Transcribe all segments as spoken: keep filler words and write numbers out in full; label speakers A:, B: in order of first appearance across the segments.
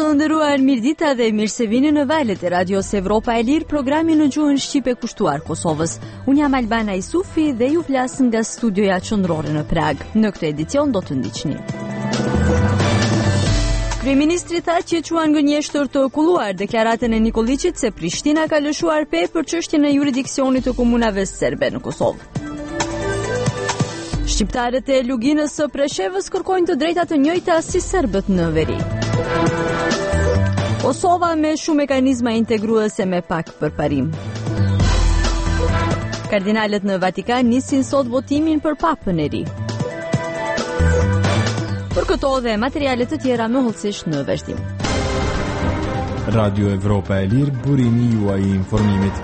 A: Të nderuar, mirëdita dhe mirë se vini në valët e Radios Evropa e Lirë, programi në gjuhën shqipe kushtuar Kosovës. Unë jam Albana Isufi dhe ju flas nga studioja qendrore në Prag. Në këtë edicion do të ndiqni. Kryeministri tha që quan gënjeshtër të kulluar deklaratën e Nikoliçit se Prishtina ka lëshuar pe për çështjen e jurisdiksionit të komunave serbe në Kosovë. Shqiptarët e luginës së Preshevës kërkojnë të drejta të njëjta si serbët në veri. Kosova me shumë mekanizma integruese me pak përparim. Kardinalet në Vatikan nisin sot votimin për papën e ri. Për këto dhe materiale të tjera më hollësisht në vazhdim.
B: Radio Evropa e Lirë, burimi juaj i informimit.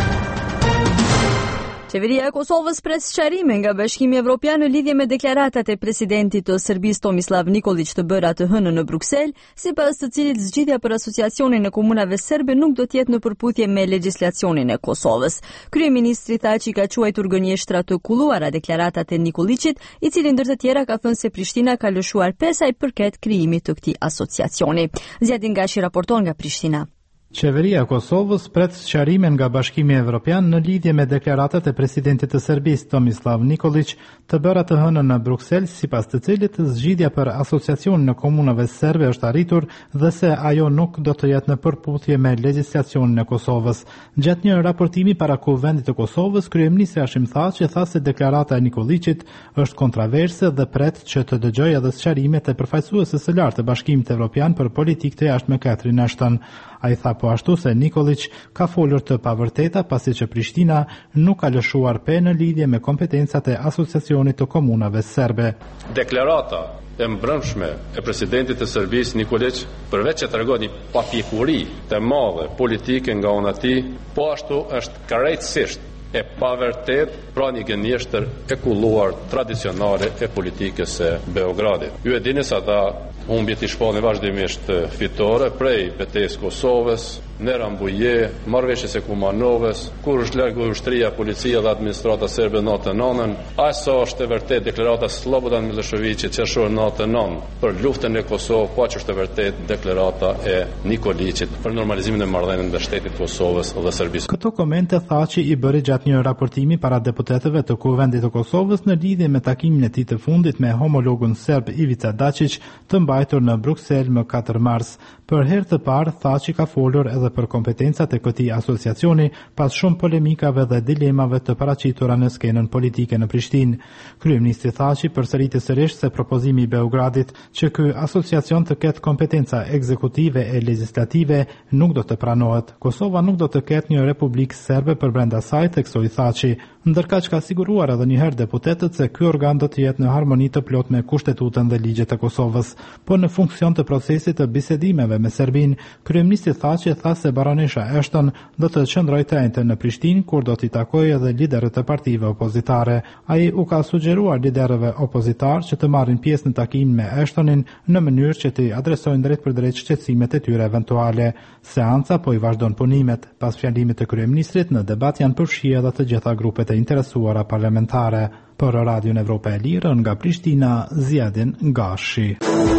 A: Qeveria e Kosovës pres sqarime nga Bashkimi Evropian në lidhje me deklaratat e presidentit të Serbisë Tomislav Nikolić të bëra të hënën në Bruksel, sipas të cilit zgjidhja për asociacionin e komunave serbe nuk do të jetë në përputhje me legjislacionin e Kosovës. Kryeministri tha që ka quajtur gënjeshtra të kulluara deklaratat e Nikolićit, i cili ndër të tjera ka thënë se Prishtina ka lëshuar pesa i përket krijimit të këtij asociacioni. Zjadin Gashi raporton nga Prishtina.
C: Qeveria e Kosovës pret sqarime nga Bashkimi Evropian në lidhje me deklaratat e presidentit të Serbisë Tomislav Nikolić të bëra të hënën në Bruksel, sipas të cilit zgjidhja për asociacionin e komunave serbe është arritur dhe se ajo nuk do të jetë në përputhje me legjislacionin e Kosovës. Gjatë një raportimi para Kuvendit të Kosovës, kryeministri Hashim Thaçi tha se deklarata e Nikolićit është kontroverse dhe pret që të dëgjojë edhe sqarimet e përfaqësuesës së lartë të Bashkimit Evropian për politikë të jashtme Catherine Ashton. Ai tha po ashtu se Nikolić ka folur të pavërteta pasi që Prishtina nuk ka lëshuar pe në lidhje me kompetencat e asociacionit të komunave serbe.
D: Deklarata e mbrëmshme e presidentit të Serbisë Nikolić, përveç që tregon një papjekuri të madhe politike nga ana e tij, po ashtu është krejtësisht e pavërtet, pra një gënjeshtër e kulluar tradicionale e politikës së Beogradit. Ju e dini se ata humbjet i shpallin vazhdimisht fitore prej betejës Kosovës, Nera Mbuje, marrëveshjes e Kumanovës, kur është largu ushtria, policia dhe administrata serbe natë nënën, asa është e vërtet deklarata Slobodan Miloševićit qershor natë nënën për luftën e Kosovë, po që është e vërtet deklarata e Nikolićit për normalizimin e marrëdhënieve ndër shtetit Kosovës dhe Serbisë.
C: Këto komente Thaçi i bëri gjatë një raportimi para deputetëve të Kuvendit të Kosovës në lidhje me takimin e tij të fundit me homologun serb Ivica Dačić, të mbajtur në Bruksel më katër mars. Për herë të parë, Thaçi ka folur edhe për kompetencat e këtij asociacioni pas shumë polemikave dhe dilemave të paraqitura në skenën politike në Prishtinë. Kryeministri Thaçi përsëriti sërish se propozimi i Beogradit që ky asociacion të ketë kompetenca ekzekutive e legjislative nuk do të pranohet. Kosova nuk do të ketë një republikë serbe përbrenda saj, theksoi Thaçi, ndërkaq ka siguruar edhe një herë deputetët se ky organ do të jetë në harmoni të plot me kushtetutën dhe ligjet e Kosovës. Po në funksion të procesit të bisedimeve me Serbinë, kryeministri Thaçi tha se baronesha Ashton do të qëndrojë të njëjtën në Prishtinë kur do t'i takojë edhe liderët e partive opozitare. Ai u ka sugjeruar liderëve opozitar që të marrin pjesë në takimin me Ashtonin në mënyrë që t'i adresojnë drejt për drejt shqetësimet e tyre eventuale. Seanca po i vazhdon punimet. Pas fjalimit të kryeministrit, në debat janë përfshirë edhe të gjitha grupet e interesuara parlamentare. Për Radion Evropa e Lirë nga Prishtina, Zjadin Gashi.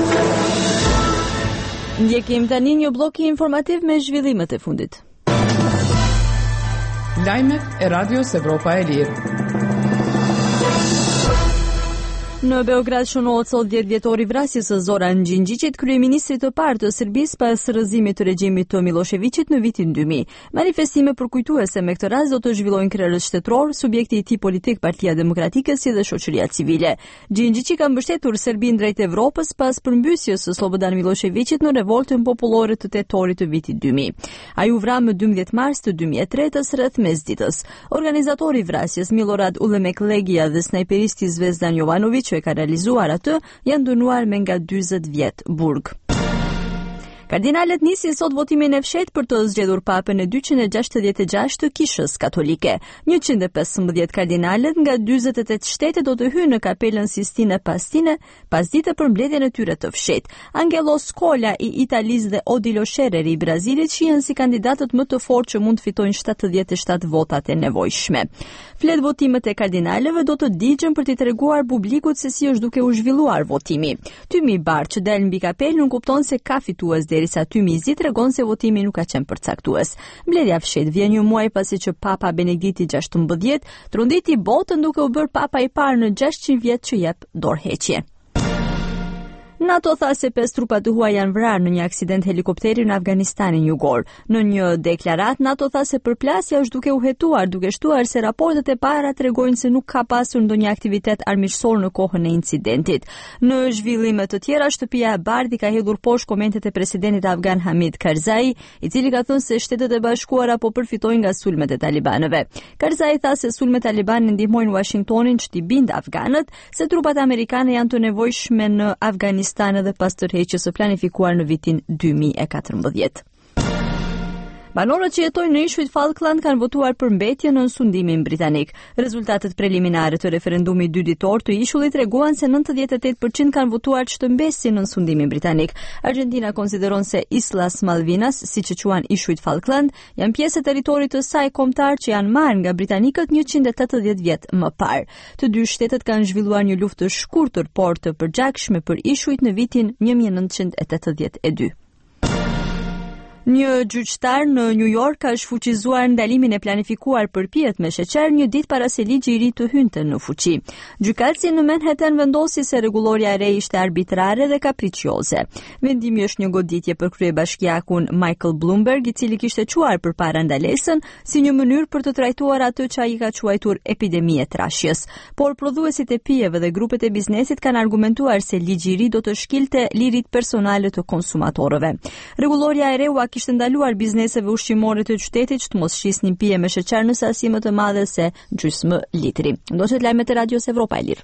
A: Ndjekim tani një blok informativ me zhvillimet e fundit.
E: Lajmet e Radios Evropa e Lirë.
A: Në Beograd shënohet sot dhjetë vjetori vrasjes së Zoran Gjingjiqit, kryeministrit të parë të Serbisë pas rrëzimit të regjimit të Miloševićit në vitin dy mijë. Manifestime përkujtuese me këtë rast do të zhvillojnë krerës shtetëror, subjekti i tij politik Partia Demokratike si dhe shoqëria civile. Gjingjiqi ka mbështetur Serbinë drejt Evropës pas përmbysjes së Slobodan Miloševićit në revoltën popullore të tetorit të vitit dy mijë. Ai u vra më dymbëdhjetë mars të dy mijë e tre rreth mesditës. Organizatori i vrasjes Milorad Ulemek-Legija dhe snajperisti Zvezdan Jovanović që e ka realizuar atë, janë dënuar me nga dyzet vjet burg. Kardinalet nisin sot votimin e fshehtë për të zgjedhur papën e dyqind e gjashtëdhjetë e gjashtë të Kishës Katolike. njëqind e pesëmbëdhjetë kardinalet nga dyzet e tetë shtete do të hyjnë në kapelën Sistine Pastine pas dite për mbledhjen e tyre të fshehtë. Angelo Scola i Italisë dhe Odilo Shereri i Brazilit shihen si kandidatët më të fortë që mund të fitojnë shtatëdhjetë e shtatë votat e nevojshme. Flet votimet e kardinaleve do të digjen për t'i treguar publikut se si është duke u zhvilluar votimi. Tymi i bardhë që del mbi kapelë nuk kupton se ka fitues derisa Tymizi tregon se votimi nuk ka qenë përcaktues. Mbledhja fshet vjen një muaj pasi që Papa Benedikti gjashtëmbëdhjetë tronditi botën duke u bërë papa i parë në gjashtëqind vjet që jep dorëheqje. NATO tha se pesë trupa të huaj janë vrarë në një aksident helikopteri në Afganistanin jugor. Në një deklarat, NATO tha se përplasja është duke u hetuar, duke shtuar se raportet e para tregojnë se nuk ka pasur ndonjë aktivitet armiqësor në kohën e incidentit. Në zhvillime të tjera, shtëpia e Bardhit ka hedhur poshtë komentet e presidentit afgan Hamid Karzai, i cili ka thënë se Shtetet e Bashkuara po përfitojnë nga sulmet e talibanëve. Karzai tha se sulmet talibanë ndihmojnë Washingtonin që t'i bindë afganët se trupat amerikane janë të nevojshme në Afganistan edhe pas tërheqjes së planifikuar në vitin dy mijë e katërmbëdhjetë. Banorët që jetojnë në ishujt Falkland kanë votuar për mbetje në sundimin britanik. Rezultatet preliminare të referendumit dy ditor të ishullit treguan se nëntëdhjetë e tetë përqind kanë votuar që të mbesin në sundimin britanik. Argentina konsideron se Islas Malvinas, siç e quajnë ishujt Falkland, janë pjesë e territorit të saj kombëtar që janë marrë nga britanikët njëqind e tetëdhjetë vjet më parë. Të dy shtetet kanë zhvilluar një luftë të shkurtër por të përgjakshme për ishujt në vitin një mijë e nëntëqind e tetëdhjetë e dy. Një gjyqtar në New York ka shfuqizuar ndalimin e planifikuar për pijet me sheqer një ditë para se ligji i ri të hynte në fuqi. Gjykatësi në Manhattan vendosi se rregulloria e re ishte arbitrare dhe kapricioze. Vendimi është një goditje për kryebashkiakun Michael Bloomberg, i cili kishte quar përpara ndalesën si një mënyrë për të trajtuar atë që ai ka quajtur epidemi e trashjes. Por prodhuesit e pijeve dhe grupet e biznesit kanë argumentuar se ligji i ri do të shkilte lirit personale të konsumatorëve. Rregulloria e re u kishte ndaluar bizneseve ushqimore të qytetit që të mos shisnin pije me sheqer në sasi më të madhe se gjysmë litri. Ndoshta lajmet e Radios Evropa e Lirë.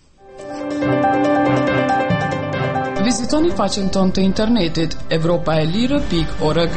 E: Vizitoni faqen tonë të internetit evropaelire pikë org.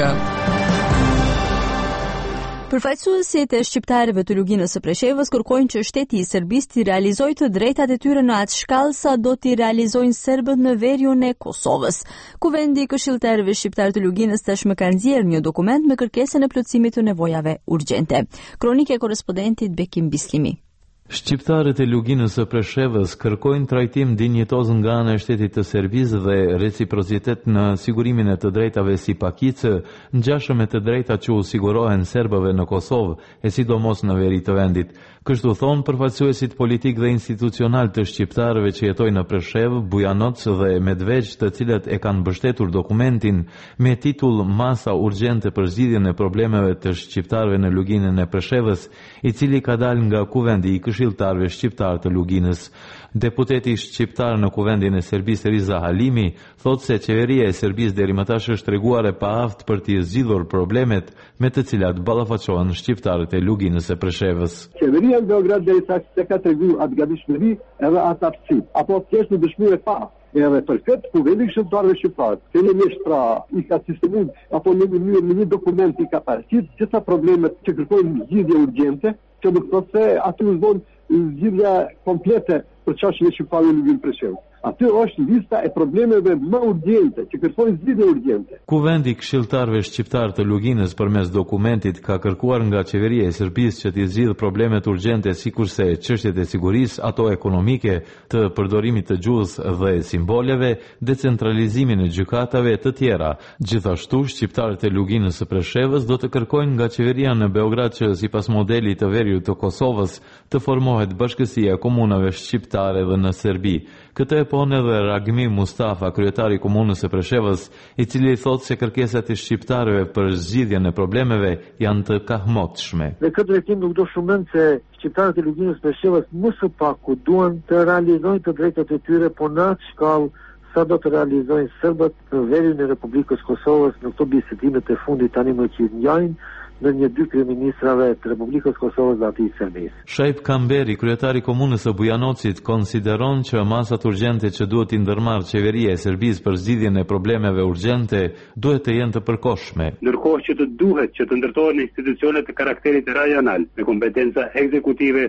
A: Përfaqësuesit e shqiptarëve të luginës së Preshevës kërkojnë që shteti i Serbisë të realizojë të drejtat e tyre në atë shkallë sa do t'i realizojnë serbët në veriun e Kosovës. Kuvendi i këshilltarëve shqiptar të luginës tashmë ka nxjerrë një dokument me kërkesën e plotësimit të nevojave urgjente. Kronikë e korrespondentit Bekim Bislimi.
F: Shqiptarët e luginës së Preshevës kërkojnë trajtim dinjitoz nga ana e shtetit të Serbisë dhe reciprocitet në sigurimin e të drejtave si pakicë, ngjashëm me të drejtat që u sigurohen serbëve në Kosovë, e sidomos në veri të vendit. Kështu thonë përfaqësuesit politik dhe institucional të shqiptarëve që jetojnë në Preshevë, Bujanoc dhe Medveç, të cilët e kanë mbështetur dokumentin me titull Masa urgjente për zgjidhjen e problemeve të shqiptarëve në luginën e Preshevës, i cili ka dalë nga kuvendi i këshilltarëve shqiptar të luginës. Deputeti shqiptar në kuvendin e Serbisë Riza Halimi thotë se qeveria e Serbisë deri më tash është treguar e paaftë për të zgjidhur problemet me të cilat ballafaqohen shqiptarët e luginës së Preshevës.
G: Qeveria në Beograd deri tash se ka treguar atë gatishmëri edhe atë aftësi, apo thjesht në dëshmi e pa. Edhe për këtë kuvendi i këshilltarëve shqiptar, fillimisht pra i ka sistemuar apo në një në një dokument i ka paraqitur gjitha problemet që kërkojnë zgjidhje urgjente, që do të thotë se aty u zon zgjidhja komplete për çështjen e shqiptarëve në luginën e Preshevës. Aty është lista e problemeve më urgjente që kërkojnë zgjidhje urgjente.
F: Kuvendi i këshilltarëve shqiptar të luginës përmes dokumentit ka kërkuar nga qeveria e Serbisë që të zgjidhë problemet urgjente sikurse çështjet e sigurisë, ato ekonomike, të përdorimit të gjuhës dhe simboleve, decentralizimin e gjykatave e të tjera. Gjithashtu, shqiptarët e luginës së Preshevës do të kërkojnë nga qeveria në Beograd që sipas modelit të veriut të Kosovës të formohet bashkësia e komunave shqiptare dhe në Serbi. Këtë e pon edhe Ragmi Mustafa, kryetari i komunës së Preshevës, i cili thotë se kërkesat e shqiptarëve për zgjidhjen e problemeve janë të kahmotshme.
H: Dhe këtë drejtim nuk do shumën se shqiptarët e luginës së Preshevës më së paku duan të realizojnë të drejtat e tyre, po në atë shkallë sa do të realizojnë serbët në veriun e Republikës Kosovës në këto bisedimet e fundit tani më që njajnë në një dy kryeministrave të Republikës Kosovës dhe atij Serbisë.
F: Shaip Kamberi, kryetari i komunës së Bujanocit, konsideron që masat urgjente që duhet i ndërmarrë qeveria e Serbisë për zgjidhjen e problemeve urgjente duhet të jenë të përkohshme.
I: Ndërkohë që të duhet që të ndërtohen institucione të karakterit rajonal me kompetenca ekzekutive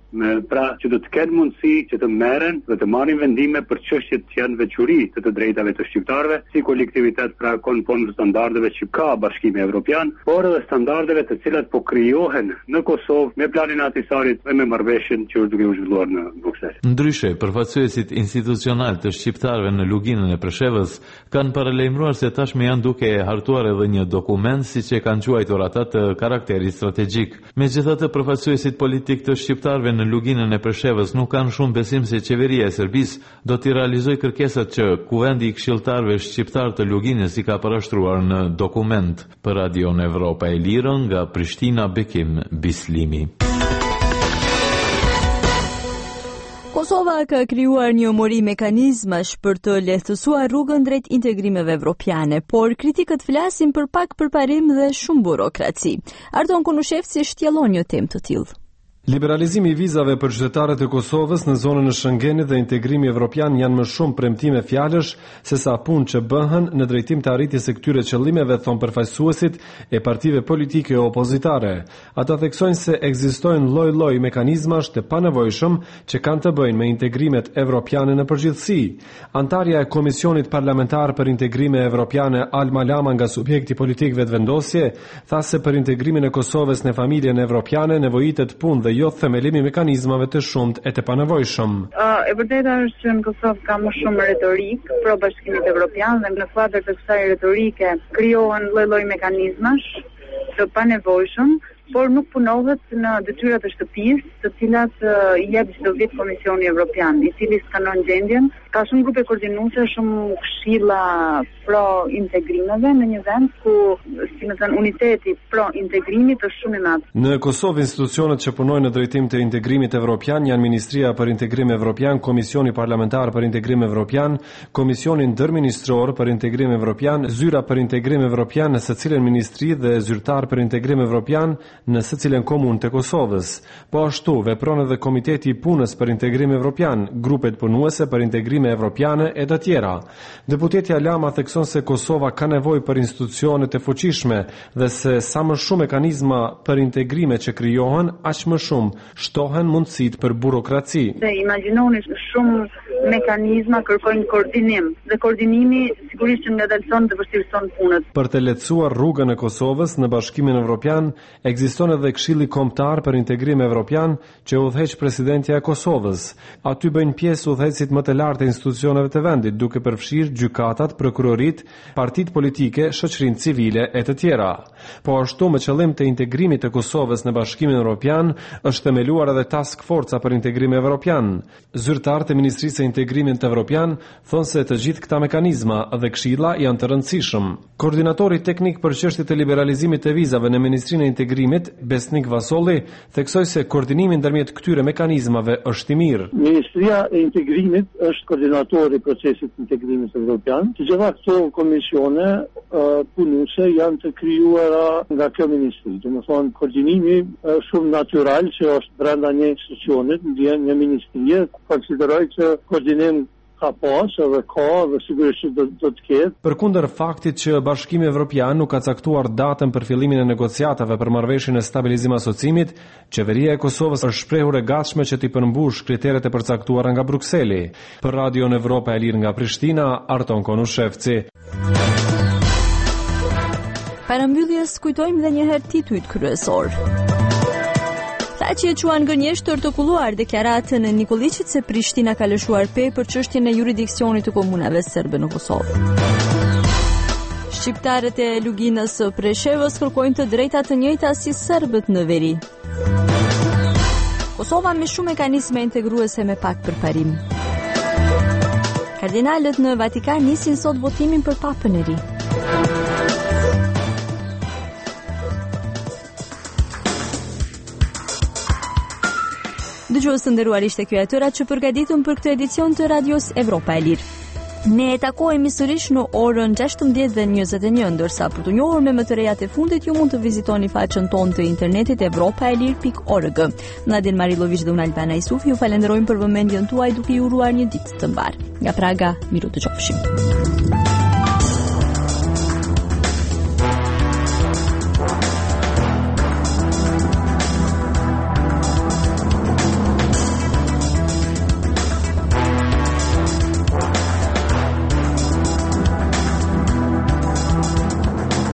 G: Pra që do të kenë mundësi që të merren dhe të marrin vendime për çështjet që janë veçuri të të drejtave të shqiptarëve, si kolektivitet pra konform standardeve që ka Bashkimi Evropian, por edhe standardeve të cilat po krijohen në Kosovë me planin e Ahtisarit dhe me marrëveshjen që është duke u zhvilluar në Bruksel.
F: Ndryshe, përfaqësuesit institucional të shqiptarëve në luginën e Preshevës kanë paralajmëruar se tashmë janë duke hartuar edhe një dokument siç e kanë quajtur ata të karakterit strategjik. Megjithatë, përfaqësuesit politik të shqiptarëve në luginën e Preshevës nuk kanë shumë besim se qeveria e Serbisë do t'i realizojë kërkesat që Kuvendi i Këshilltarëve Shqiptar të Luginës i ka parashtruar në dokument. Për Radion Evropa e Lirë nga Prishtina, Bekim Bislimi.
A: Kosova ka krijuar një mori mekanizmash për të lehtësuar rrugën drejt integrimeve evropiane, por kritikët flasin për pak përparim dhe shumë burokraci. Arton Konushevci shtjellon një temë të tillë.
I: Liberalizimi i vizave për qytetarët e Kosovës në zonën e Schengenit dhe integrimi evropian janë më shumë premtime fjalësh se sa punë që bëhen në drejtim të arritjes së këtyre qëllimeve, thon përfaqësuesit e partive politike opozitare. Ata theksojnë se ekzistojnë lloj-lloj mekanizmash të panevojshëm që kanë të bëjnë me integrimet evropiane në përgjithësi. Antarja e Komisionit Parlamentar për Integrime Evropiane Alma Lama nga subjekti politik vetëvendosje tha se për integrimin e Kosovës në familjen evropiane nevojitet punë dhe jo themelimi mekanizmave të shumt e të panevojshëm.
J: Uh, e vërteta është që në Kosovë ka më shumë retorik pro Bashkimit Evropian dhe në kuadër të kësaj retorike krijohen lloj-lloj mekanizmash të panevojshëm, por nuk punohet në detyrat e shtëpisë, të cilat uh, i jep çdo vit Komisioni Evropian, i cili skanon gjendjen. Ka shumë grupe koordinuese, shumë këshilla pro integrimeve në një vend ku, si më thënë, uniteti pro integrimit është shumë i madh.
I: Në Kosovë institucionet që punojnë në drejtim të integrimit evropian janë Ministria për Integrim Evropian, Komisioni Parlamentar për Integrim Evropian, Komisioni Ndërministror për Integrim Evropian, Zyra për Integrim Evropian në secilën ministri dhe zyrtar për Integrim Evropian në secilën komunë të Kosovës. Po ashtu vepron edhe Komiteti i Punës për Integrim Evropian, grupet punuese për integrime evropiane e të tjera. Deputetja Lama thekson se Kosova ka nevojë për institucione të fuqishme dhe se sa më shumë mekanizma për integrime që krijohen, aq më shumë shtohen mundësitë për burokraci.
J: Dhe imagjinoni shumë mekanizma kërkojnë koordinim dhe koordinimi sigurisht që ngadalson dhe vështirëson punën.
I: Për të lehtësuar rrugën e Kosovës në Bashkimin Evropian, ekziston edhe Këshilli Kombëtar për Integrim Evropian që udhëheq presidentja e Kosovës. Aty bëjnë pjesë udhëheqësit më të lartë të institucioneve të vendit, duke përfshirë gjykatat, prokurorit, partitë politike, shoqërinë civile e të tjera. Po ashtu me qëllim të integrimit të Kosovës në Bashkimin Evropian është themeluar edhe Task Forca për Integrim Evropian. Zyrtarët e Ministrisë së Integrimit Evropian thonë se të gjithë këta mekanizma dhe këshilla janë të rëndësishëm. Koordinatori teknik për çështjet e liberalizimit të vizave në Ministrinë e Integrimit, Besnik Vasolli, theksoi se koordinimi ndërmjet këtyre mekanizmave është i mirë.
H: Ministria e Integrimit është koordinatori i procesit të integrimit evropian. Të gjitha këto komisione uh, punuese janë të krijuara nga kjo ministri. Do të thonë koordinimi është shumë natyral që është brenda një institucionit, në një ministrie, konsideroj që koordinim ka pas edhe ka dhe sigurisht do, do të ketë.
I: Përkundër faktit që Bashkimi Evropian nuk ka caktuar datën për fillimin e negociatave për marrëveshjen e stabilizim asocimit, qeveria e Kosovës është shprehur e gatshme që t'i përmbush kriteret e përcaktuara nga Brukseli. Për Radion Evropa e Lirë nga Prishtina, Arton Konushevci.
A: Para mbylljes kujtojmë edhe një herë titujt kryesor. Ata që e quan gënjesht të artikuluar deklaratën e Nikoliçit se Prishtina ka lëshuar pe për çështjen e jurisdiksionit të komunave serbe në Kosovë. Shqiptarët e luginës së Preshevës kërkojnë të drejta të njëjta si serbët në veri. Kosova me shumë mekanizme integruese me pak përparim. Kardinalët në Vatikan nisin sot votimin për papën e ri. Dëgjues të nderuar, ishte ky atyra që përgatitëm për këtë edicion të Radios Evropa e Lirë. Ne e takohemi sërish në orën gjashtëmbëdhjetë dhe njëzet e një, ndërsa për të njohur me më të rejat e fundit ju mund të vizitoni faqen tonë të internetit evropaelir pikë org. Nadin Marilovic dhe unë Albana Isufi ju falenderojmë për vëmendjen tuaj duke ju uruar një ditë të mbar. Nga Praga, miru të qofshim.